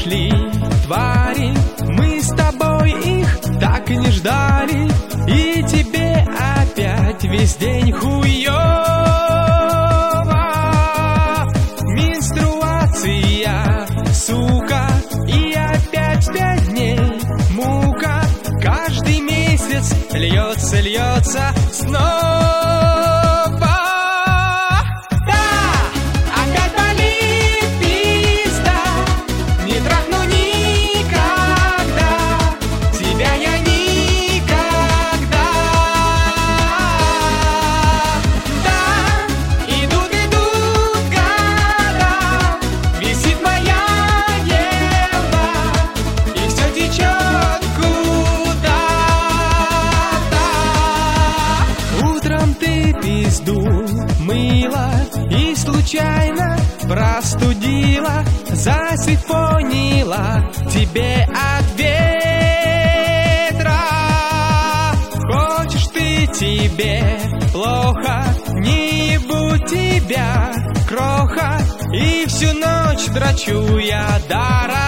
пришли твари, мы с тобой их так и не ждали, и тебе опять весь день хуёво. Менструация, сука, и опять 5 дней мука. Каждый месяц льется снова. Да, опять болит пизда, не трахну никогда, тебя я никогда. Да, идут года, висит моя ева, и все течет куда-то. Утром ты пизду мыла и случайно простудила, засифонила тебе от ветра. Хочешь ты, тебе плохо, не ебу тебя, кроха, и всю ночь дрочу я даром.